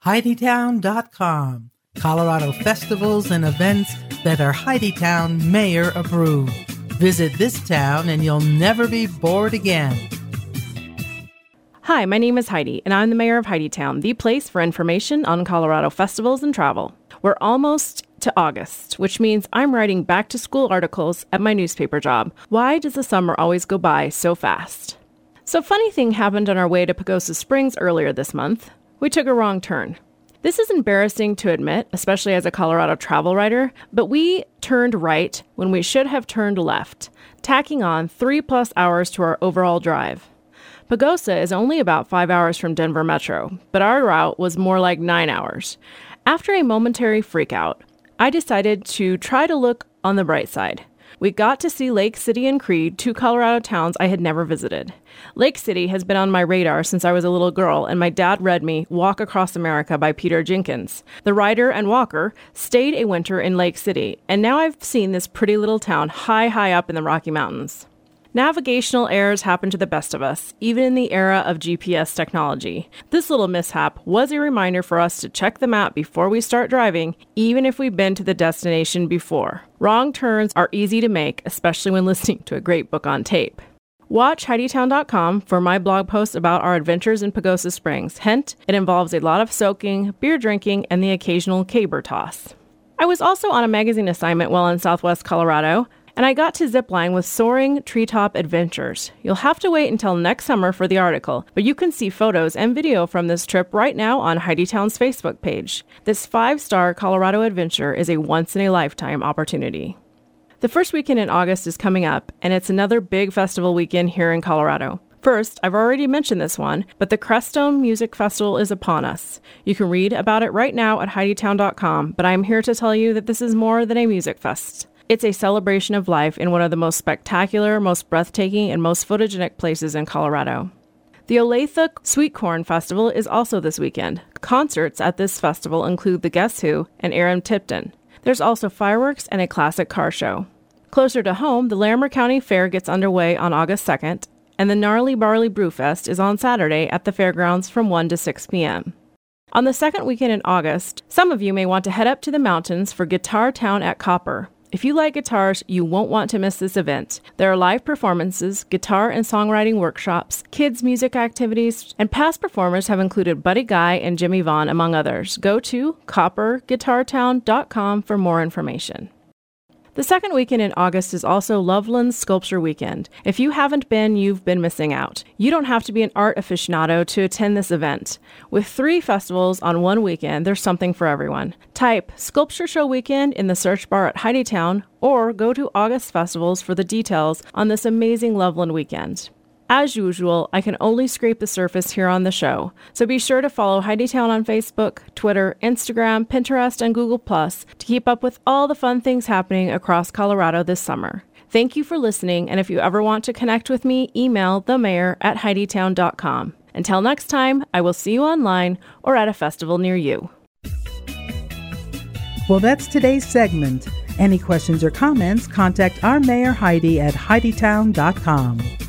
HeidiTown.com. Colorado festivals and events that are Heiditown Mayor approved. Visit this town and you'll never be bored again. Hi, my name is Heidi, and I'm the mayor of Heiditown, the place for information on Colorado festivals and travel. We're almost to August, which means I'm writing back-to-school articles at my newspaper job. Why does the summer always go by so fast? So, funny thing happened on our way to Pagosa Springs earlier this month. We took a wrong turn. This is embarrassing to admit, especially as a Colorado travel writer, but we turned right when we should have turned left, tacking on 3+ hours to our overall drive. Pagosa is only about 5 hours from Denver Metro, but our route was more like 9 hours. After a momentary freakout, I decided to try to look on the bright side. We got to see Lake City and Creede, two Colorado towns I had never visited. Lake City has been on my radar since I was a little girl, and my dad read me Walk Across America by Peter Jenkins. The writer and walker stayed a winter in Lake City, and now I've seen this pretty little town high up in the Rocky Mountains. Navigational errors happen to the best of us, even in the era of GPS technology. This little mishap was a reminder for us to check the map before we start driving, even if we've been to the destination before. Wrong turns are easy to make, especially when listening to a great book on tape. Watch HeidiTown.com for my blog posts about our adventures in Pagosa Springs. Hint, it involves a lot of soaking, beer drinking, and the occasional caber toss. I was also on a magazine assignment while in Southwest Colorado, and I got to zipline with Soaring Treetop Adventures. You'll have to wait until next summer for the article, but you can see photos and video from this trip right now on Heiditown's Facebook page. This 5-star Colorado adventure is a once-in-a-lifetime opportunity. The first weekend in August is coming up, and it's another big festival weekend here in Colorado. First, I've already mentioned this one, but the Crestone Music Festival is upon us. You can read about it right now at HeidiTown.com, but I'm here to tell you that this is more than a music fest. It's a celebration of life in one of the most spectacular, most breathtaking, and most photogenic places in Colorado. The Olathe Sweet Corn Festival is also this weekend. Concerts at this festival include The Guess Who and Aaron Tipton. There's also fireworks and a classic car show. Closer to home, the Larimer County Fair gets underway on August 2nd, and the Gnarly Barley Brewfest is on Saturday at the fairgrounds from 1 to 6 p.m. On the second weekend in August, some of you may want to head up to the mountains for Guitar Town at Copper. If you like guitars, you won't want to miss this event. There are live performances, guitar and songwriting workshops, kids' music activities, and past performers have included Buddy Guy and Jimmy Vaughn, among others. Go to copperguitartown.com for more information. The second weekend in August is also Loveland's Sculpture Weekend. If you haven't been, you've been missing out. You don't have to be an art aficionado to attend this event. With 3 festivals on one weekend, there's something for everyone. Type Sculpture Show Weekend in the search bar at Heiditown, or go to August Festivals for the details on this amazing Loveland weekend. As usual, I can only scrape the surface here on the show, so be sure to follow Heiditown on Facebook, Twitter, Instagram, Pinterest, and Google+, to keep up with all the fun things happening across Colorado this summer. Thank you for listening, and if you ever want to connect with me, email themayor@heiditown.com. Until next time, I will see you online or at a festival near you. Well, that's today's segment. Any questions or comments, contact our Mayor Heidi at HeidiTown.com.